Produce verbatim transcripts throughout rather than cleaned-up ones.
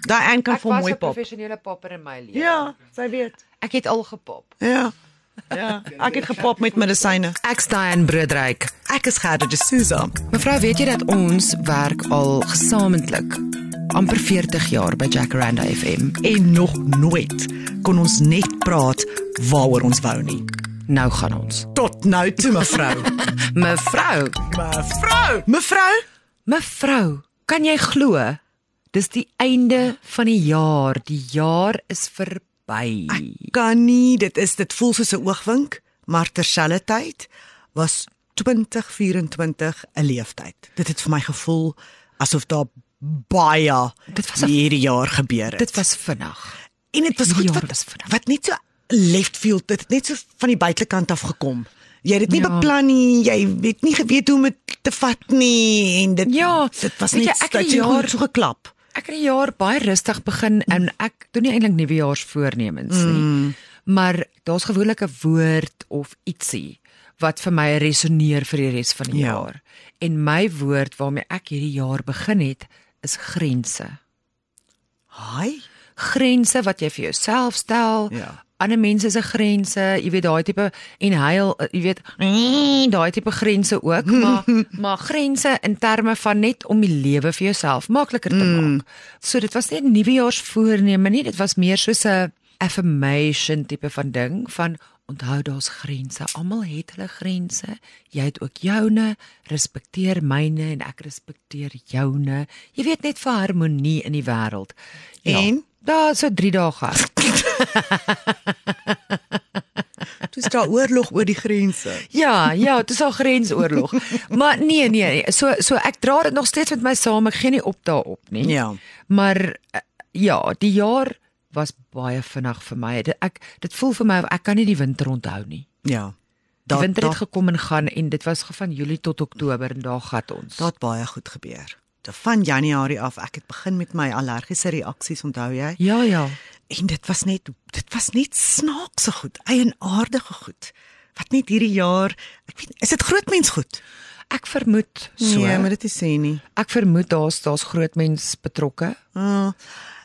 Diane kan Ek vir was mooi 'n pop. professionele popper in my lewe. Ja, sy weet. Ek het al gepop. Ja. Ja, ek het gepop met medisyne. Ek's Diane Broodryk. Ek is Gerda de Souza. Mevrou, weet jy dat ons werk al gesamentlik amper veertig jaar by Jacaranda F M? En nog nooit kon ons net praat waaroor ons wou nie. Nou gaan ons. Tot nou toe, mevrou. Mevrou, Mevrou, mevrou. mevrou, kan jy glo? Dis die einde van die jaar. Die jaar is verby. Kan nie, dit is dit voel soos 'n oogwink, maar terselfdertyd was twintig vyf-en-twintig 'n leeftyd. Dit het vir my gevoel asof daar baie Dit was 'n- hierdie jaar gebeur het. Dit was vinnig. En dit was Die goed jaar wat, was vinnig. wat net so left field, dit het net so van die buitekant af gekom. Jy het dit nie Ja. beplan nie, jy het nie geweet hoe om dit te vat nie en dit Ja, dit was weet jy, net ek het dat die jy jaar- so geklap. Ek het die jaar baie rustig begin en ek doen nie eintlik nuwejaarsvoornemens nie. Mm. Maar daar's gewoonlik 'n woord of ietsie wat vir my resoneer vir die res van die Ja. jaar. En my woord waarmee ek hierdie jaar begin het, is grense. Haai. Grense wat jy vir jouself stel. Ja. Ander mense se grense, jy weet daai tipe en huil, jy weet, daai tipe grense ook, maar maar grense in terme van net om die lewe vir jouself makliker te Mm. maak. So dit was nie 'n nuwejaarsvoorneme nie, dit was meer soos 'n affirmation tipe van ding van onthou daar's grense. Almal het hulle grense. Jy het ook joune. Respekteer myne en ek respekteer joune. Jy weet net vir harmonie in die wêreld. En? Daar so drie dae gehad. Dis daar oorlog oor die grense. Ja, ja, dit is al grensoorlog. Maar nee, nee, nee, so so ek dra dit nog steeds met my saam. Ek gee nie op daarop nie. Ja. Maar uh, ja, die jaar was baie vinnig vir my. Dit, ek dit voel vir my of ek kan nie die winter onthou nie. Ja. Die winter het gekom en gaan en dit was van Julie tot Oktober en daar gat ons. Daar het baie goed gebeur. Van Januarie af, ek het begin met my allergiese reaksies, onthou jy? Ja, ja. En dit was net dit was net snaakse goed, eienaardige goed. Wat net hierdie jaar, ek weet, is dit grootmens goed? Ek vermoed so. Nee, maar dit is sê nie. Ek vermoed daar's daar's groot mens betrokke. Uh,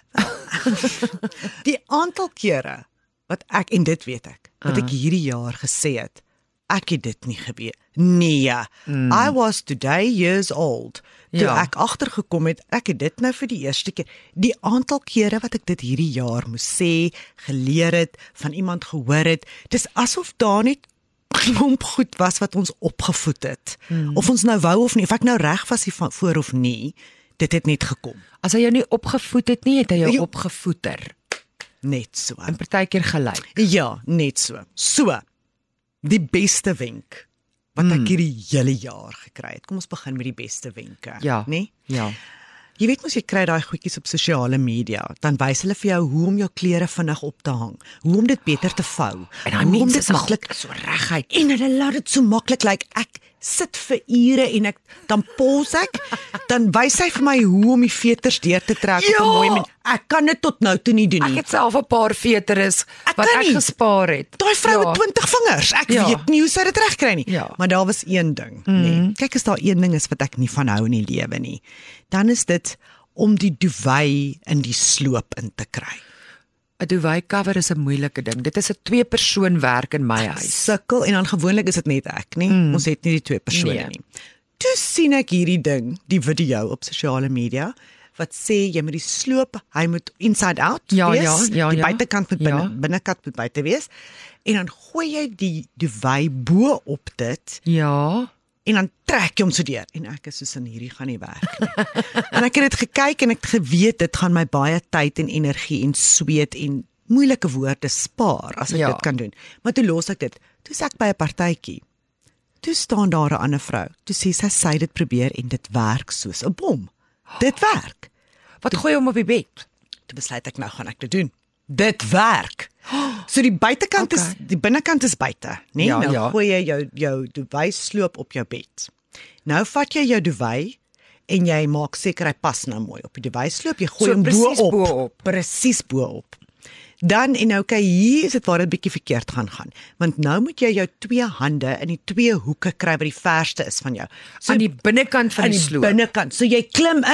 die aantal kere wat ek en dit weet ek, wat ek hierdie jaar gesê het, ek het dit nie gebeur. Nee. Mm. I was today years old. Toe Ja. ek agtergekom het, ek het dit nou vir die eerste keer. Die aantal kere wat ek dit hierdie jaar moes sê, geleer het, van iemand gehoor het, dis asof daar net klomp goed was wat ons opgevoed het. Mm. Of ons nou wou of nie, of ek nou reg was hiervoor of nie, dit het net gekom. As hy jou nie opgevoed het nie, het hy jou Jo. opgevoeter. Net so. En partykeer gelyk. Ja, net so. So, die beste wenk wat ek hierdie hele jaar gekry het. Kom ons begin met die beste wenke, Ja. nee? Ja. Jy weet mos jy kry daai goedjies op sosiale media, dan wys hulle vir jou hoe om jou klere vinnig op te hang, hoe om dit beter te vou, En daai hoe om mense dit is maklik maklik so reguit. en hulle laat dit so maklik lyk. Like, ek sit vir ure en ek dan pause ek, dan wys hy vir my hoe om die veters deur te trek Ja. op 'n mooi manier. Ek kan dit tot nou toe nie doen Ek nie. het self 'n paar veteres Ek wat kan ek nie. gespaar het. Daai vrou Ja. het twintig vingers. Ek Ja. weet nie hoe sy dit regkry nie. Ja. Maar daar was een ding, mm. nee. Kyk, as daar een ding is wat ek nie van hou in die lewe nie, dan is dit om die duvet in die sloop in te kry. 'n Duvet cover is 'n moeilike ding. Dit is 'n twee persoon werk in my huis. Sukkel en dan gewoonlik is dit net ek, nie? Mm. Ons het nie die twee persone Nee. nie. Toe sien ek hierdie ding, die video op sosiale media wat sê jy moet die sloop, hy moet inside out Ja, wees, ja, ja, die ja. buitekant moet binne, Ja. binnekant moet buite wees. En dan gooi jy die duvet bo op dit. Ja. En dan trek jy hom so deur en ek is soos in hierdie gaan nie werk nie. En ek het dit gekyk en ek het geweet dit gaan my baie tyd en energie en sweet en moeilike woorde spaar as ek Ja. dit kan doen. Maar toe los ek dit. Toe is ek by 'n partytjie. Toe staan daar 'n ander vrou. Toe sê sy sy dit probeer en dit werk soos 'n bom. Dit werk. Wat gooi hom op die bed? Toe besluit ek nou gaan ek dit doen. Dit werk. So die buitekant Okay. is die binnekant is buite, né? Ja, nou ja. gooi jy jou jou duvet sloop op jou bed. Nou vat jy jou duvet en jy maak seker hy pas nou mooi op die duvet sloop. Jy gooi So hom presies bo-op. bo-op. Presies bo-op. Dan en nou kyk hier is dit waar dit bietjie verkeerd gaan gaan. Want nou moet jy jou twee hande in die twee hoeke kry wat die verste is van jou. So Aan die binnekant van aan die die sloop. binnekant. So jy klim in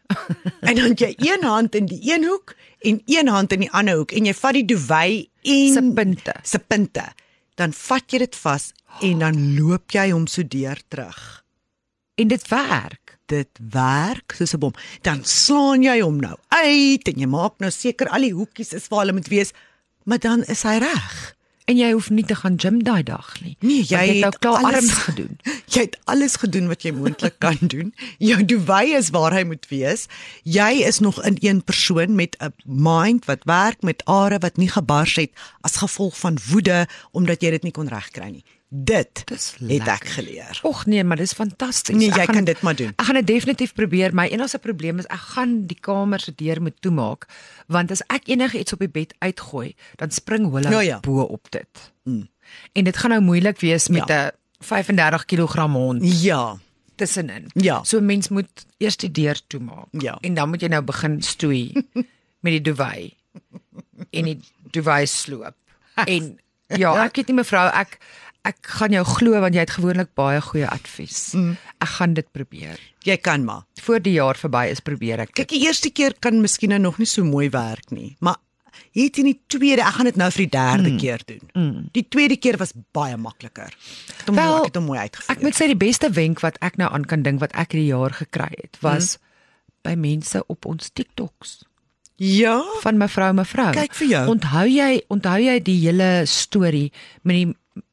En dan het jy een hand in die een hoek en een hand in die ander hoek en jy vat die duvet en Se punte. se punte. Dan vat jy dit vas en dan loop jy hom so deur terug. En dit werk. Dit werk soos 'n bom. Dan slaan jy hom nou uit en jy maak nou seker al die hoekies is waar hulle moet wees, maar dan is hy reg. En jy hoef nie te gaan gym daai dag nie. Nee, Want jy jy het nou het klaar alles- arms gedoen. Jy het alles gedoen wat jy moontlik kan doen. Jou duvet is waar hy moet wees. Jy is nog in een persoon met 'n mind wat werk, met are wat nie gebars het as gevolg van woede omdat jy dit nie kon regkry nie. Dit Dis het lekker. ek geleer. Och nee, maar dis fantasties. Nee, Ek jy gaan- kan dit maar doen. Ek gaan dit definitief probeer. My enigste probleem is ek gaan die kamer se deur moet toemaak, want as ek enige iets op die bed uitgooi, dan spring hulle Ja, ja. bo op dit. Mm. En dit gaan nou moeilik wees met 'n Ja. vyfendertig kilogram hond Ja, tussenin. Ja. So 'n mens moet eers die deur toemaak Ja. en dan moet jy nou begin stoei met die duvet en die duvet sloop. En ja, ek weet nie mevrou, ek ek gaan jou glo want jy het gewoonlik baie goeie advies. Mm. Ek gaan dit probeer. jy kan maar. Voor die jaar verby is probeer ek dit. Kyk, die eerste keer kan miskien nou nog nie so mooi werk nie, maar hier teen die tweede, ek gaan dit nou vir die derde mm. keer doen. Mm. Die tweede keer was baie makliker. Ek het hom, Wel, ek het hom mooi uitgevoer. Ek moet sê die beste wenk wat ek nou aan kan dink wat ek hierdie jaar gekry het, was mm. by mense op ons TikToks. Ja, Van mevrou mevrou. Kyk vir jou. Onthou jy, onthou jy die hele storie met die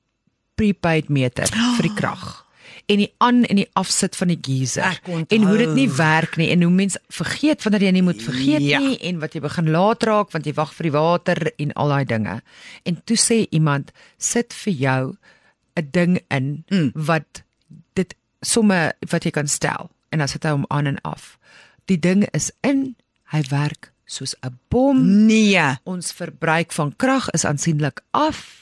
prepaid meter oh. vir die krag? En die aan en die afsit van die geyser. Ek onthou. En hoe dit nie werk nie en hoe mense vergeet wanneer jy nie moet vergeet Ja. nie en wat jy begin laat raak want jy wag vir die water en al daai dinge. En toe sê iemand, sit vir jou 'n ding in mm. wat dit somme wat jy kan stel en dan sit hy hom aan en af. Die ding is in, hy werk soos 'n bom. nee. Ons verbruik van krag is aansienlik af.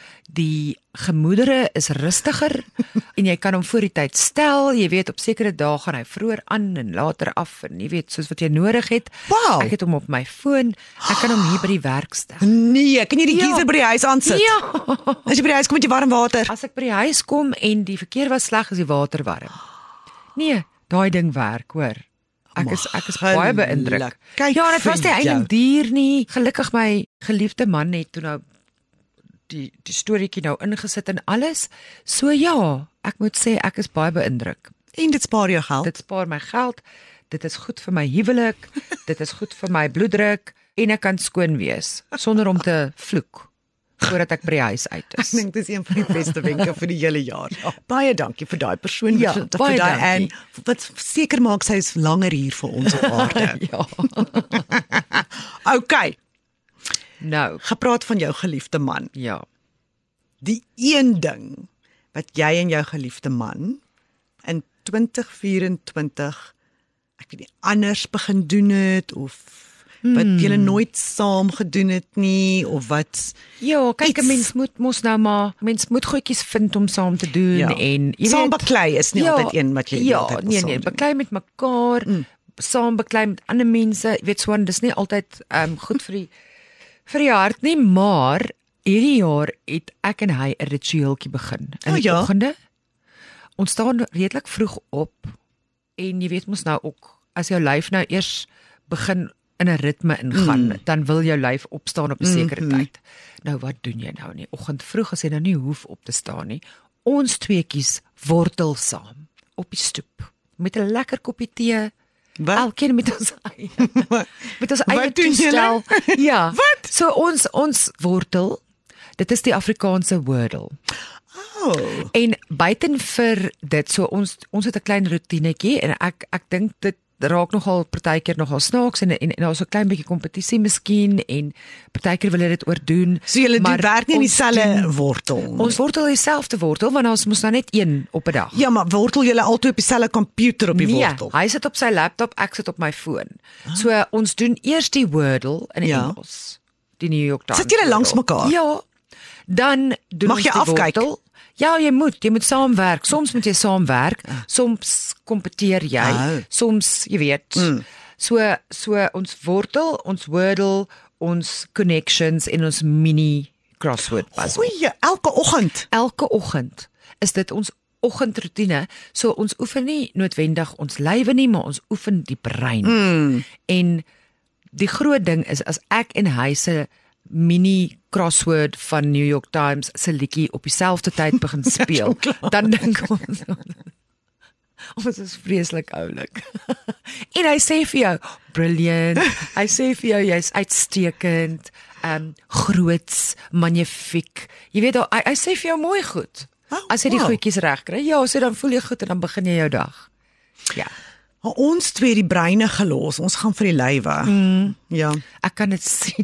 Die gemoedere is rustiger en jy kan hom voor die tyd stel. Jy weet op sekere dae gaan hy vroeër aan en later af en jy weet soos wat jy nodig het. Wow. Ek het hom op my foon. Ek kan hom hier by die werk stel. Nee, kan jy die Ja. geyser by die huis aansit? Ja. As jy by die huis kom met jy warm water. As ek by die huis kom en die verkeer was sleg, is die water warm. Nee, daai ding werk, hoor. Ek is ek is baie beïndruk. Kyk Ja, dit was vir nie jou. eintlik duur nie. Gelukkig my geliefde man het toe nou die die storieetjie nou ingesit en alles. So ja, ek moet sê ek is baie beïndruk. En dit spaar jou geld. Dit spaar my geld. Dit is goed vir my huwelik. Dit is goed vir my bloeddruk en ek kan skoon wees sonder om te vloek voordat ek by die huis uit Ek is. dink dis een van die beste wenke vir die hele jaar. Baie dankie vir daai persoon Ja, vir, baie vir daai en dankie. wat seker maak sy is langer hier vir ons op aarde. Ja. Okay, Nou, gepraat van jou geliefde man. ja. Die een ding wat jy en jou geliefde man in twintig vyf-en-twintig ek weet nie anders begin doen het of wat Hmm. julle nooit saam gedoen het nie of wat Ja, kyk, Iets- 'n mens moet mos nou maar, mens moet goedjies vind om saam te doen Ja. en jy saam weet, beklei is nie ja, altyd een wat jy die ja, hele tyd wil nee saam nee, doen. beklei met mekaar, mm. saam beklei met ander mense, jy weet so, dis nie altyd ehm um, goed vir die vir die hart nie, maar hierdie jaar het ek en hy 'n ritueeltjie begin in O, die ja? oggende. Ons staan redelik vroeg op en jy weet mos nou ook as jou lyf nou eers begin in 'n ritme ingaan, mm. dan wil jou lyf opstaan op 'n sekere Mhm. tyd. Nou wat doen jy nou in die oggend vroeg as jy nou nie hoef op te staan nie? Ons tweeetjies wortel saam op die stoep met 'n lekker koppie tee. Wat? Elkeen met ons eie met ons eie Wat doen toestel. Ja. Wat? So ons ons wortel, dit is die Afrikaanse wordle. Oh, En buiten vir dit, so ons ons het 'n klein roetinetjie en ek ek dink dit raak nogal partykeer nogal snaaks en en, en daar's 'n klein bietjie kompetisie miskien en partykeer wil jy dit oordoen. so julle doen maar werk nie in ons dieselfde doen- wortel. Ons wortel dieselfde wortel want ons mos nou net een op 'n dag. Ja, maar wortel julle altyd op dieselfde komputer op die Nee, wortel. hy sit op sy laptop, ek sit op my foon. So uh, ons doen eers die Wordle in Ja. Engels. Die New York Times. Sit julle langs Wordle. mekaar? Ja. Dan doen Mag ons jy die afkyk? wortel. Ja, jy moet, jy moet saamwerk. Soms moet jy saamwerk, soms kompeteer jy, Oh. soms, jy weet. Mm. So so ons wortel, ons Wordle, ons connections en ons mini crossword puzzle. Goeie, elke oggend. Elke oggend is dit ons oggendroetine. So ons oefen nie noodwendig ons lywe nie, maar ons oefen die brein. Mm. En die groot ding is as ek en hy se mini crossword van New York Times se liedjie op dieselfde tyd begin speel, dan dink ons ons is vreeslik oulik. En hy sê vir jou, brilliant. Hy sê vir jou jy's uitstekend, um groots, magnifiek. Jy weet, hy, hy sê vir jou mooi goed. Oh, As jy die wow. goedjies reg kry, ja, so dan voel jy goed en dan begin jy jou dag. Ja, Maar ons twee die breine gelos, ons gaan vir die lywe. Mm. Ja. ek kan dit sien.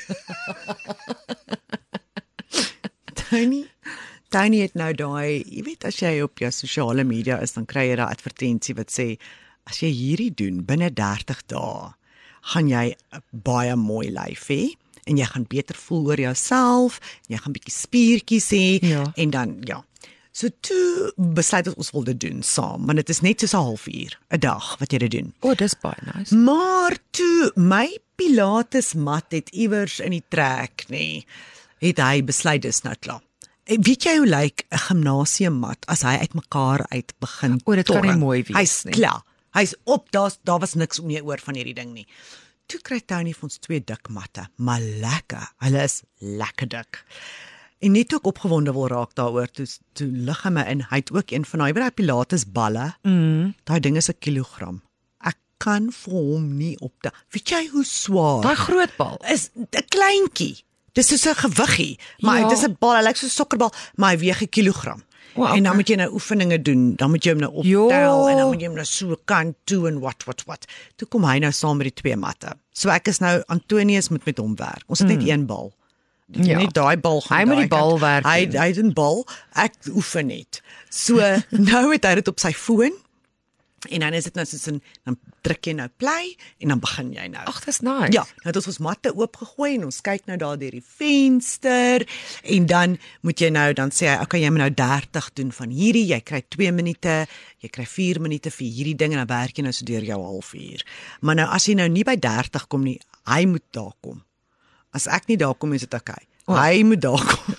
Tony, Tony het nou daai, jy weet as jy op jou sosiale media is, dan kry jy daai advertensie wat sê as jy hierdie doen binne dertig dae, gaan jy 'n baie mooi lyf hê en jy gaan beter voel oor jouself, jy gaan bietjie spiertjies hê Ja. en dan ja. So toe besluit ons ons wil dit doen saam, want dit is net soos 'n halfuur 'n dag wat jy dit doen. O, oh, dis baie nice. Maar toe my Pilates mat het iewers in die trek nê, het hy besluit dis nou klaar. En weet jy hoe lyk 'n gimnasiummat as hy uitmekaar uit begin O, dit kan nie torring? mooi wees Hy's nie. klaar. Hy's op, daar's daar was niks om mee oor van hierdie ding nie. Toe kry Tony vir ons twee dik matte, maar lekker. Hulle is lekker dik. En net ook opgewonde wil raak daaroor, toe toe lig hy my in. Hy het ook een van daai, weet jy, Pilates balle. Mm. Daai ding is 'n kilogram. Ek kan vir hom nie optel. Weet jy hoe swaar? Daai groot bal. Is 'n kleintjie. Dis soos 'n gewiggie, maar Ja. dit is 'n bal, hy lyk soos 'n sokkerbal, maar hy weeg 'n kilogram. O, okay. En dan moet jy nou oefeninge doen, dan moet jy hom nou optel Jo. en dan moet jy hom nou so kant toe en wat wat wat. Toe kom hy nou saam met die twee matte. So ek is nou Antonius moet met hom werk. Ons het mm. net een bal. Ja. Net daai bal gaan Hy moet daai die bal kant. werk Hy doen. hy het 'n bal, ek oefen net. So nou het hy dit op sy foon. En dan is dit nou soos 'n dan druk jy nou play en dan begin jy nou. Ag, dis nice. Ja, nou het ons ons matte oopgegooi en ons kyk nou daar deur die venster en dan moet jy nou dan sê hy, okay, jy moet nou dertig doen van hierdie, jy kry twee minute, jy kry vier minute vir hierdie ding en dan werk jy nou so deur jou halfuur. Maar nou as jy nou nie by dertig kom nie, hy moet daar kom. As ek nie daar kom is dit okay. Oh. Hy moet daar kom.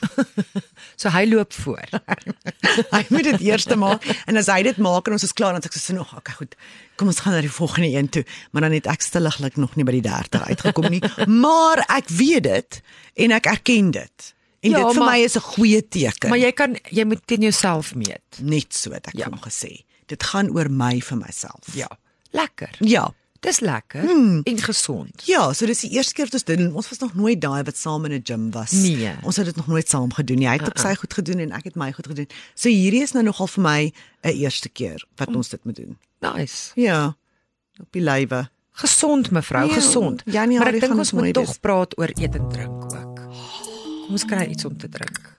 So hy loop voor. Hy moet dit eers maak en as hy dit maak en ons is klaar dan sê ek so nog, okay goed. Kom ons gaan na die volgende een toe, maar dan het ek stilliglik nog nie by die dertig uitgekom nie, maar ek weet dit en ek erken dit. En Ja, dit vir maar- my is 'n goeie teken. Maar jy kan jy moet teen jouself meet. Net so het ek Ja. vir hom gesê. Dit gaan oor my vir myself. Ja. Lekker. Ja. Dis lekker hmm. en gesond. Ja, so dis die eerste keer wat ons dit doen. Ons was nog nooit daai wat saam in 'n gym was. Nee. Ons het dit nog nooit saam gedoen nie. Hy het uh -uh. op sy goed gedoen en ek het my goed gedoen. So hierdie is nou nogal vir my 'n eerste keer wat ons dit moet doen. Nice. Ja. Op die lywe. Gesond mevrou, Ja, gesond. Januarie maar ek dink gaan ons mooi moet tog wees. praat oor eet en drink ook. Kom ons kry iets om te drink.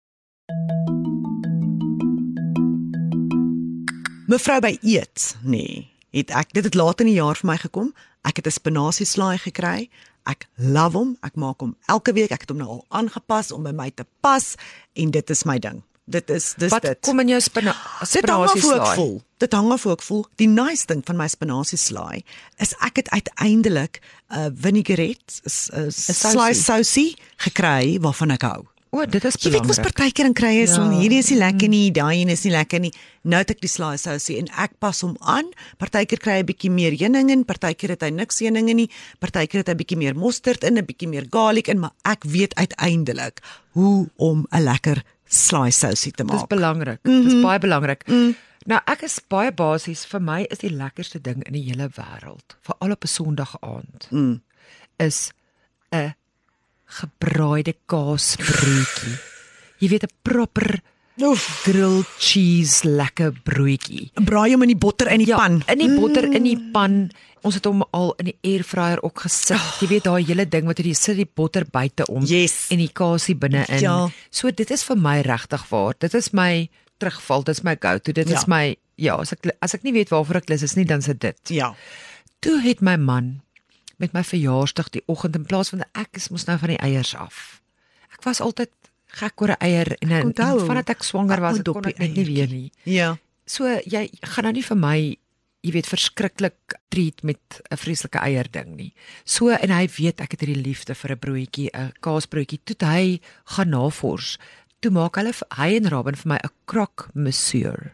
Mevrou by eet, nee, het ek dit het laat in die jaar vir my gekom. Ek het 'n spinasieslaai gekry. Ek love hom. Ek maak hom elke week. Ek het hom nou al aangepas om by my te pas en dit is my ding. Dit is dis Wat dit. kom in jou spina Dit hang af hoe ek spinasieslaai? voel. Dit hang af hoe ek voel. Die nice ding van my spinasieslaai is ek het uiteindelik 'n uh, vinaigrette, 'n slaai sousie gekry waarvan ek hou. O, dit is Jy weet mos belangrik. partykeer dan kry jy so Ja. hierdie is nie lekker nie, daai een is nie lekker nie. Nou het ek die slaai sousie en ek pas hom aan. Partykeer kry hy 'n bietjie meer heuning in, partykeer het hy niks heuning in nie, partykeer het hy 'n bietjie meer mosterd in, 'n bietjie meer garlic in, maar ek weet uiteindelik hoe om 'n lekker slaai sousie te Dis maak. belangrik. Mm -hmm. Dis baie belangrik. Mm. Nou ek is baie basies, vir my is die lekkerste ding in die hele wêreld, veral op 'n Sondag aand, Mm. is 'n gebraaide kaasbroodjie. Jy weet 'n proper Oef, grilled cheese lekker broodjie. braai hom in die botter in die Ja, pan. in die botter in die pan. Ons het hom al in die airfryer ook gesit. Oh. Jy weet daai hele ding wat jy sit die botter buite om Yes. en die kaasie binne-in. Ja. So dit is vir my regtig waar. Dit is my terugval, dit is my go-to. Dit Ja. is my ja, as ek as ek nie weet waarvoor ek lus is nie, dan is dit dit. Ja. Toe het my man met my verjaarsdag die oggend in plaas van ek is mos nou van die eiers af. Ek was altyd gek oor 'n eier en, en, onthou, en vandat ek swanger was, ou kon ek net nie doppie weer nie. Ja. So jy gaan nou nie vir my, jy weet, verskriklik treat met 'n vreeslike eier ding nie. So en hy weet ek het hierdie liefde vir 'n broodjie, 'n kaasbroodjie. Toe het hy gaan navors toe maak hulle hy en Robin vir my 'n croque monsieur.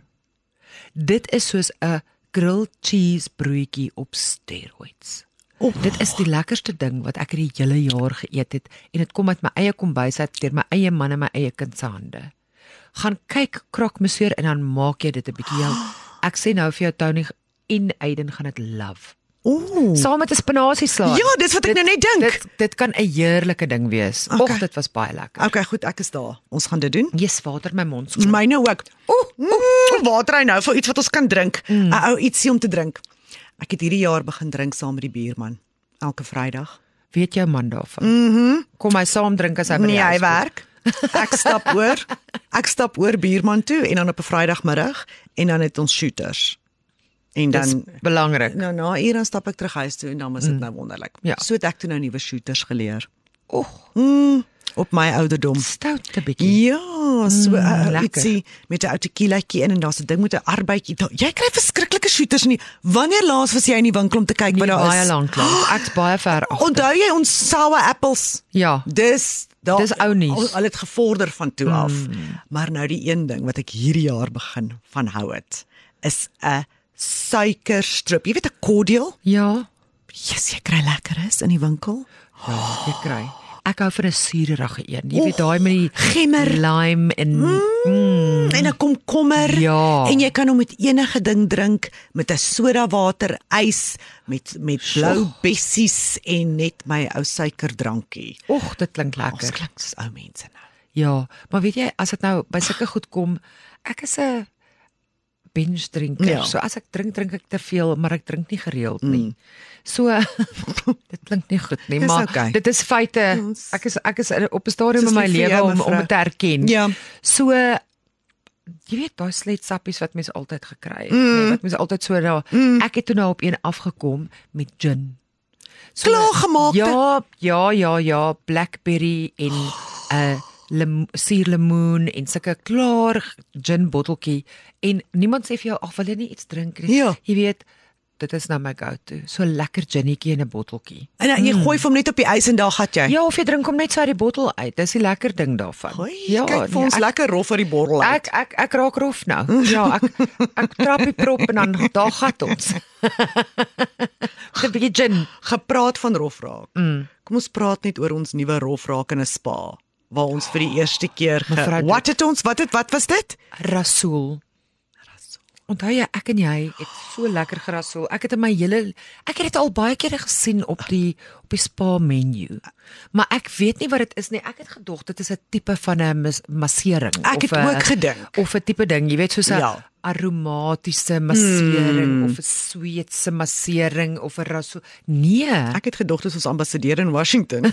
Dit is soos 'n grilled cheese broodjie op steroids. Oh. Dit is die lekkerste ding wat ek die hele jaar geëet het en dit kom uit my eie kombuis uit deur my eie man en my eie kind se hande. Gaan kyk croque monsieur en dan maak jy dit 'n bietjie jou. Ek sê nou vir jou Tony en Aiden gaan dit love. Ooh. Saam met 'n spinasieslaai. Ja, dis wat ek nou net dink. Dit dit kan 'n heerlike ding wees. Okay. Och, dit was baie lekker. Okay, goed, ek is daar. Ons gaan dit doen. Jesus, water my mond skoon. Myne ook. Ooh, mm, water hy nou vir iets wat ons kan drink. 'n Mm. Ou ietsie om te drink. Ek het hierdie jaar begin drink saam met die buurman elke Vrydag. Weet jou man daarvan? Mhm. Kom hy saam drink as hy by die Nee, huis hy kom? werk. Ek stap oor. Ek stap oor buurman toe en dan op 'n Vrydagmiddag en dan het ons shooters. En Dis dan belangrik. nou na ure dan stap ek terug huis toe en dan is dit mm. nou wonderlik. Ja. So het ek toe nou nuwe shooters geleer. Och, Mm, op my ouderdom. stout 'n bietjie. Ja, so Mm, mm, lekker. ietsie met 'n ou tequilaatjie in en daar's 'n ding met 'n arbeidjie. Jy kry verskriklike shooters nie. Wanneer laas was jy in die winkel om te kyk wat Nie daar baie is? lank lank. Ek's baie ver agter. Onthou jy ons sour apples? Ja, Dis daar, Dis ou nuus. Al, al het gevorder van toe af. Mm. Maar nou die een ding wat ek hierdie jaar begin van hou het, is 'n suikerstrip. Jy weet 'n cordial? ja, Jesus, jy kry lekker is in die winkel. ja, jy kry. Ek hou van 'n suurige een. Jy weet daai met die gemmer. lime en mm, En 'n komkommer. Ja. En jy kan hom met enige ding drink, met 'n soda water, ys, met met blou bessies en net my ou suikerdrankie. och, dit klink Ons lekker. klink soos ou mense nou. Ja, maar weet jy, as dit nou by sulke goed kom, ek is 'n binge drinker. Ja. So as ek drink, drink ek te veel, maar ek drink nie gereeld nie. Mm. So dit klink nie goed nie, Dis maar okay. dit is feite. Ons- Ek is ek is op 'n stadium Dis in my lief vir lewe jou, om om mevrou. dit te erken. Ja. So jy weet daai sletsappies wat mense altyd gekry het, mm. nee, wat mense altyd so daar. Mm. Ek het toe nou op een afgekom met gin. So, Klaargemaakte? Ja, ja, ja, ja, blackberry en 'n uh, lem, suurlemoen en sulke klaar gin botteltjie en niemand sê vir jou ag wil jy nie iets drink nie. Ja. Jy weet dit is nou my go-to. So lekker ginnetjie in 'n botteltjie. En dan, jy gooi hom net op die ys en daar gat jy. Ja, of jy drink hom net so uit die bottel uit. Dis die lekker ding daarvan. Gooi, ja, kyk vir ons ek, lekker rof uit die bottel uit. Ek ek ek raak rof nou. Ja, ek ek trap die prop en dan daar gat ons. 'n bietjie gin. Gepraat van rof raak. Mm. Kom ons praat net oor ons nuwe rof raak in 'n spa waar ons vir die eerste keer Mevrou, ge, Wat het ons? Wat het wat was dit? Rasool. Onthou jy, ek en jy het so lekker gerasool. Ek het in my hele ek het dit al baie kere gesien op die op die spa menu. Maar ek weet nie wat dit is nie. Ek het gedog dit is 'n tipe van 'n mas massering Ek of het 'n- ook gedink. of 'n tipe ding, jy weet soos 'n Ja. aromatiese massering mm. of 'n sweetse massering of 'n rasool. Nee. Ek het gedog dit is ons ambassadeur in Washington.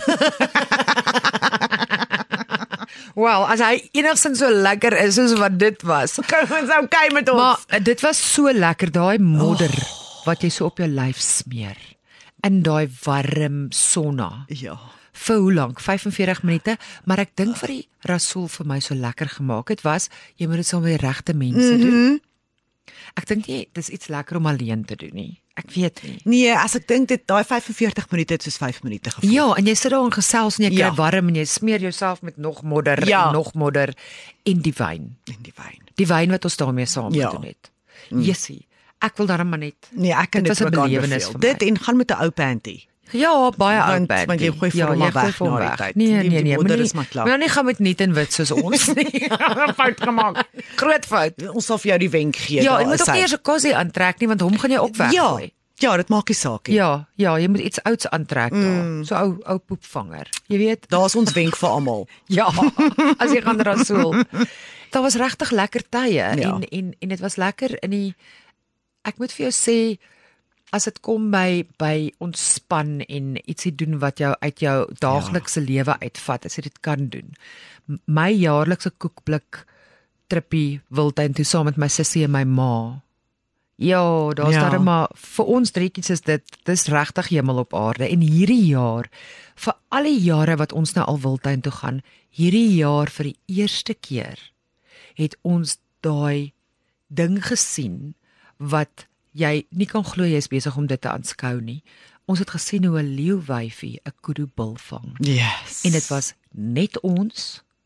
Wel, as hy enigstens so lekker is soos wat dit was. Kan ons okay met ons? Maar uh, dit was so lekker, daai modder oh. wat jy so op jou lyf smeer in daai warm sonna. Ja. Vir hoe lank? vyf en veertig minute, maar ek dink vir die rasool vir my so lekker gemaak het was jy moet dit saam met die regte mense mm -hmm. doen. Ek dink nie dis iets lekker om alleen te doen nie. Ek weet nie. Nee, as ek dink dit daai vyf en veertig minute het soos vyf minute gevoel. Ja, en jy sit daar en gesels en jy kry Ja. warm en jy smeer jouself met nog modder Ja. en nog modder en die wyn. En die wyn. Die wyn wat ons daarmee saam Ja. gedoen het. Mm. Jessie, ek wil daarom maar net. Nee, ek kan Dit dit, was 'n ook belewenis aanbeveel. vir my. Dit en gaan met 'n ou panty. Ja, baie Want- oud band. want jy gooi vir ja, hom jy maar gooi weg vir hom na die weg. tyd. Nee, Die- nee, die nee, modder moenie is maar klaar. moenie nou nie gaan met niet en wit soos ons nie. Fout gemaak. Groot fout. Ons sal vir jou die wenk gee. Ja, daar jy moet is ook hy. nie eers 'n cozy aantrek nie want hom gaan jy ook Ja, weggooi. ja, dit maak nie saak nie. Ja, ja, jy moet iets ouds aantrek mm. daar. So ou ou poepvanger. Jy weet. Daar's ons wenk vir almal. Ja, as jy gaan rasool. Daar was regtig lekker tye Ja. en en en dit was lekker in die ek moet vir jou sê as dit kom by by ontspan en ietsie doen wat jou uit jou daaglikse ja. lewe uitvat, as jy dit kan doen. M- My jaarlikse koekblik trippie Wildtuin toe saam met my sussie en my ma. Ja, daar's Ja. ja. daar maar vir ons drietjies is dit dis regtig hemel op aarde en hierdie jaar vir al die jare wat ons nou al Wildtuin toe gaan, hierdie jaar vir die eerste keer het ons daai ding gesien wat jy nie kan glo jy is besig om dit te aanskou nie. Ons het gesien hoe 'n leeuwyfie 'n kudu bil vang. Yes. En dit was net ons.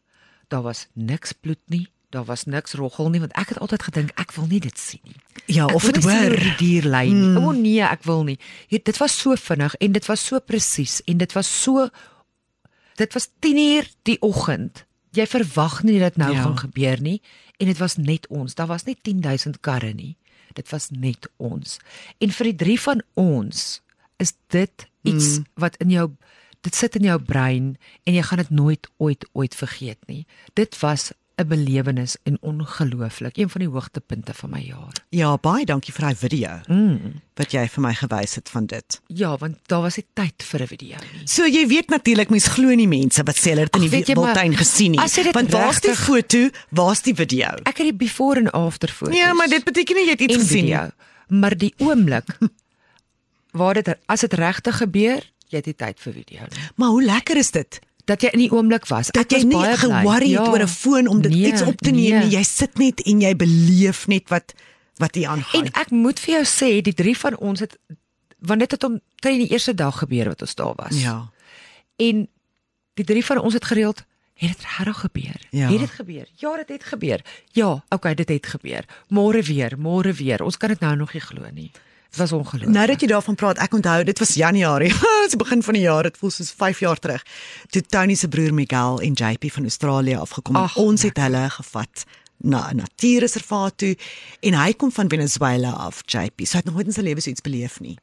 daar was niks bloed nie, daar was niks roggel nie, want ek het altyd gedink ek wil nie dit sien nie. Ja, Ek of wil dit nie sien hoe hoor. die dier ly nie. Mm. O nee, ek wil nie. Hier, dit was so vinnig en dit was so presies en dit was so dit was tien uur die oggend. Jy verwag nie dat dit nou Ja. gaan gebeur nie en dit was net ons. Daar was nie tien duisend karre nie. Dit was net ons. En vir die drie van ons is dit iets mm. wat in jou dit sit in jou brein en jy gaan dit nooit ooit ooit vergeet nie. Dit was 'n belewenis en ongelooflik, een van die hoogtepunte van my jaar. Ja, baie dankie vir daai video Mm. wat jy vir my gewys het van dit. Ja, want daar was nie tyd vir 'n video nie. So jy weet natuurlik mens glo nie mense wat sê hulle het in Ag, die weet jy, maar, Wildtuin gesien nie. as jy dit Want waar's die regtig- foto? Waar's die video? Ek het die before en after foto's. Ja, maar dit beteken nie jy het iets en gesien nie. video. Maar die oomblik waar dit as dit regtig gebeur, jy het nie tyd vir video nie. Maar hoe lekker is dit? Dat jy in die oomblik was. Dat Ek jy was nie baie bly. ge-worry het Ja. oor 'n foon om dit Nee, iets op te neem nee. nie. Jy sit net en jy beleef net wat wat hier aangaan. En ek moet vir jou sê, die drie van ons het want dit het omtrent die eerste dag gebeur wat ons daar was. Ja. En die drie van ons het gereeld, het dit regtig gebeur? Ja. Het dit gebeur? Ja, dit het gebeur. Ja, okay, dit het gebeur. Môre weer, môre weer. Ons kan dit nou nog nie glo nie. Dit was ongelooflik. Nou dat jy daarvan praat, ek onthou dit was Januarie. Dit is die begin van die jaar, dit voel soos vyf jaar terug. Toe Tony se broer Miguel en J P van Australië afgekom het. Ag, Ons het hulle gevat na 'n natuurreservaat toe en hy kom van Venezuela af, J P. So hy het nog nooit in sy lewe so iets beleef nie.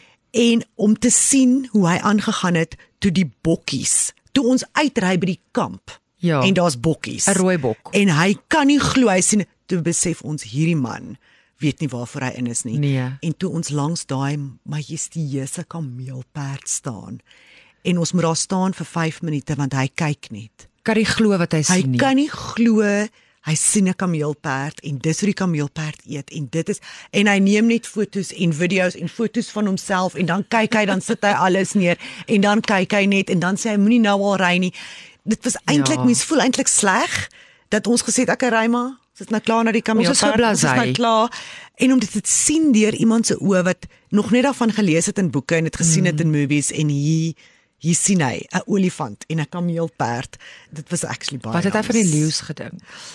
En om te sien hoe hy aangegaan het toe die bokkies, toe ons uitry by die kamp. Ja. En daar's bokkies. 'n rooi bok. En hy kan nie glo hy sien toe besef ons hierdie man weet nie waarvoor hy in is nie. Nee. En toe ons langs daai majestueuse kameelperd staan en ons moet daar staan vir vyf minute want hy kyk net. Kan nie glo wat hy Hy sien nie. kan nie glo hy sien 'n kameelperd en dis hoe die kameelperd eet en dit is en hy neem net fotos en video's en fotos van homself en dan kyk hy dan sit hy alles neer en dan kyk hy net en dan sê hy moenie nou al ry nie. Dit was eintlik Ja. mens voel eintlik sleg dat ons gesê het ek ry maar ons is nou klaar na die kameelperd. Ons is so Ons is nou blasey. klaar en om dit te sien deur iemand se oë wat nog net daarvan gelees het in boeke en dit gesien het in movies en hier hier sien hy 'n olifant en 'n kameelperd. Dit was actually baie. Wat het hy van die nice. leeu's gedink?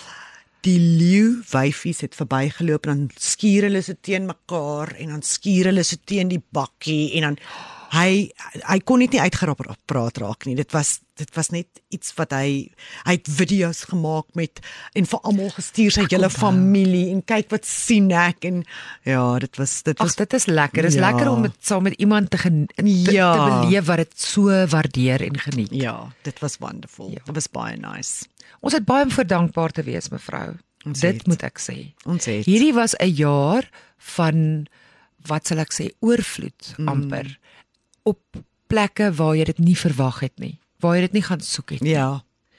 Die leeu wyfies het verbygeloop en dan skuur hulle so teen mekaar en dan skuur hulle so teen die bakkie en dan hy hy kon net nie uitgeraap praat raak nie. Dit was dit was net iets wat hy hy het video's gemaak met en vir almal gestuur sy hele familie en kyk wat sien ek en ja, dit was dit Ag, was dit is lekker. Dit is Ja. lekker om dit saam met iemand te, gen, te, Ja. te beleef wat dit so waardeer en geniet. ja, dit was wonderful. Ja. Dit was baie nice. Ons het baie om vir dankbaar te wees, mevrou. Ons Dit het. moet ek sê. Ons het Hierdie was 'n jaar van wat sal ek sê, oorvloed mm. amper op plekke waar jy dit nie verwag het nie, waar jy dit nie gaan soek het nie. ja.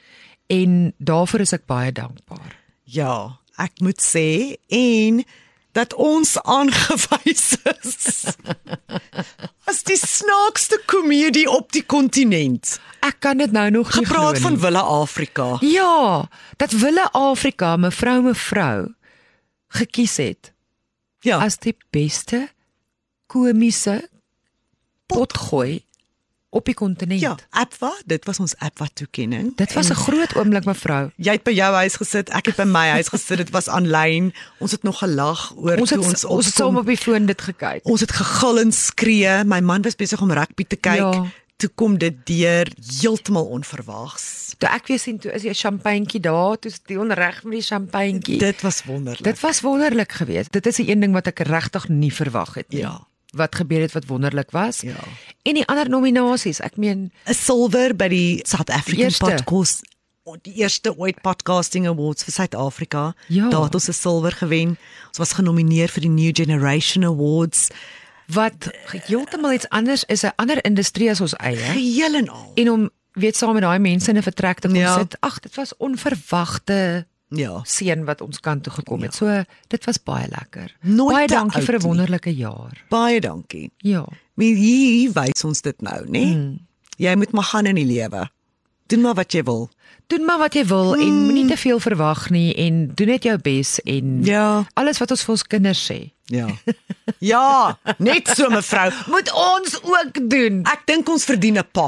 En daarvoor is ek baie dankbaar. Ja, ek moet sê en dat ons aangewys is as die snaakste komedie op die kontinent. Ek kan dit nou nog nie Gepraat glo van nie. Wille Afrika. Ja, dat Wille Afrika mevrou mevrou gekies het Ja, as die beste komiese potgooi op die kontinent. ja, Apwa, dit was ons Apwa toekenning. Dit was 'n groot oomblik mevrou. Jy het by jou huis gesit, ek het by my huis gesit. Dit was aanlyn. Ons het nog gelag oor Ons het toe ons ons het opkom. saam op die foon dit gekyk. Ons het gegil en skree. My man was besig om rugby te kyk. Ja. Toe kom dit deur heeltemal onverwags. Toe ek weer sien toe is die champagnetjie daar, toe is Dion reg met die champagnetjie. Dit was wonderlik. Dit was wonderlik geweest. Dit is die een ding wat ek regtig nie verwag het nie. Ja. Wat gebeur het wat wonderlik was. Ja. En die ander nominasies, ek meen 'n silwer by die South African Eerste. Podcast, die eerste ooit podcasting awards vir Suid-Afrika. Ja. Daar het ons 'n silwer gewen. Ons was genomineer vir die New Generation Awards. wat heeltemal iets anders is, 'n ander industrie as ons eie. Geheel en al. En om weet saam met daai mense in 'n vertrek te kom Ja. sit. Ag, dit was onverwagte Ja. seën wat ons kant toe gekom het. So dit was baie lekker. Nooit baie te dankie oud vir 'n nie. wonderlike jaar. Baie dankie. Ja. Wie hier wys ons dit nou, né? Hmm. Jy moet maar gaan in die lewe. Doen maar wat jy wil. Doen maar wat jy wil en moenie te veel verwag nie en doen net jou bes en Ja. alles wat ons vir ons kinders sê. Ja. Ja, net so mevrou. Moet ons ook doen. Ek dink ons verdien 'n pop.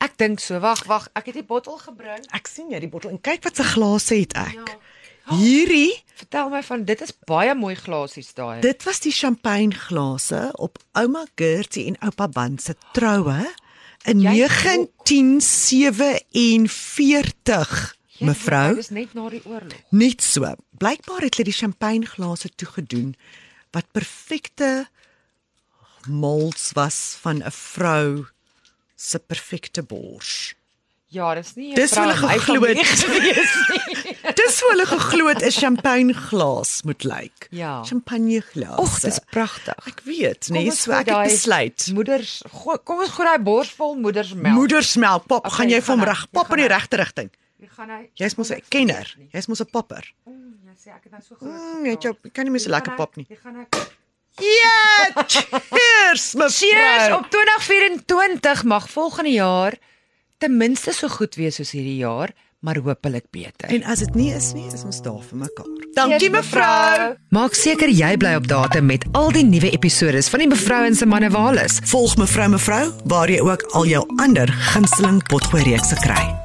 Ek dink so. Wag, wag, ek het die bottel gebring. Ek sien jy die bottel en kyk wat se glase het ek. Ja. Hierdie, Vertel my van dit is baie mooi glasies daai. dit was die champagneglase op ouma Gertie en oupa Ban se troue in Jy negentien sewenveertig. Mevrou, Dit is net na die oorlog. net so. Blykbaar het hulle die champagneglase toegedoen wat perfekte molds was van 'n vrou se perfekte bors. Ja, dis nie 'n Dis vrou hulle in my geglo familie het. gewees nie. Dis hoe hulle geglo het 'n champagneglaas moet lyk. Ja. Champagneglaas. Och, dis pragtig. Ek weet, Kom nee, ons so gooi ek het daai besluit. Moeders, gooi, kom ons gooi daai bors vol moedersmelk. Moedersmelk, pop, Okay, gaan jy jy vir hom gaan reg nou, pop jy in die gaan regte rigting. Jy gaan hy. Jy's mos 'n kenner. Jy's mos 'n popper. Ooh, jy sê ek het nou so groot. Mm, jy het jou kan nie meer so lekker pop nie. Jy gaan nou. Ja, cheers, mevrou. Cheers op twintig vyf-en-twintig mag volgende jaar ten minste so goed wees soos hierdie jaar, maar hopelik beter. En as dit nie is nie, is ons daar vir mekaar. Dankie Cheers, mevrou. Maak seker jy bly op datum met al die nuwe episode van die Mevrou en se manne Wales. Volg mevrou mevrou waar jy ook al jou ander gunsteling potgooi reekse kry.